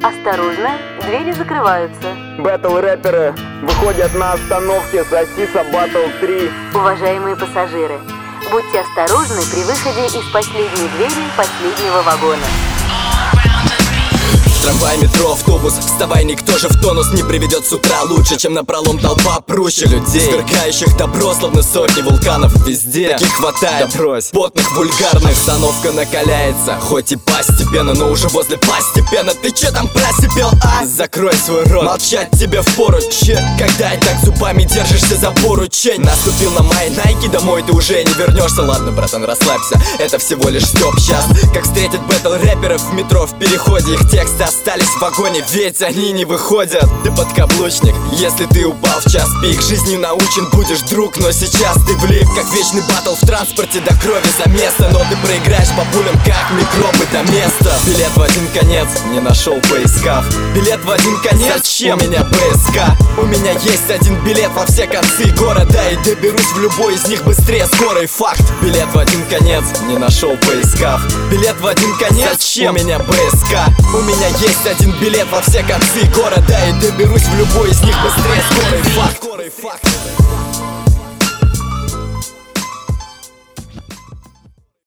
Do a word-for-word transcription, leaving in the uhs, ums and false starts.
Осторожно, двери закрываются. Бэтл-рэперы выходят на остановке Сосиса Батл три. Уважаемые пассажиры, будьте осторожны при выходе из последней двери последнего вагона. Трамвай, метро, автобус, вставай, никто же в тонус не приведет с утра лучше, чем напролом толпа прущих людей, сверкающих добро, словно сотни вулканов везде. Таких хватает, да брось, потных, вульгарных. Остановка накаляется, хоть и постепенно, но уже возле постепенно. Ты че там просипел, а? Закрой свой рот, молчать тебе впору, че? Когда и так зубами держишься за поручень. Наступил на мои найки, домой ты уже не вернешься. Ладно, братан, расслабься, это всего лишь стёб. Сейчас, как встретить бэтл-рэперов в метро в переходе, их тексты остались в вагоне, ведь они не выходят. Ты подкаблучник, если ты упал в час пик. Жизни научен будешь, друг, но сейчас ты влип. Как вечный баттл в транспорте до крови за место, но ты проиграешь по пулям, как микробы до места. Билет в один конец не нашел, поискав. Билет в один конец, зачем? У меня БСК. У меня есть один билет во все концы города, и доберусь в любой из них быстрее скорый факт. Билет в один конец не нашел, поискав. Билет в один конец, зачем? У меня БСК. У меня есть один билет во все концы города, и доберусь в любой из них быстрее скорый факт.